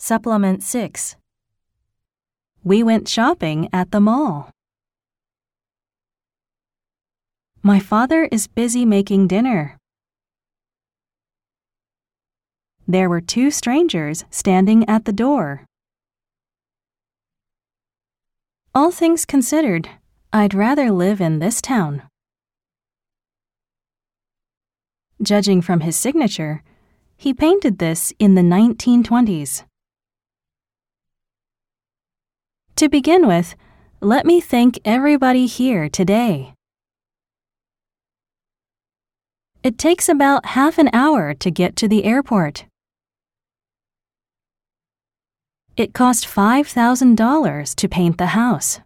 Supplement 6. We went shopping at the mall. My father is busy making dinner. There were 2 strangers standing at the door. All things considered, I'd rather live in this town. Judging from his signature, he painted this in the 1920s. To begin with, let me thank everybody here today. It takes about half an hour to get to the airport. It cost $5,000 to paint the house.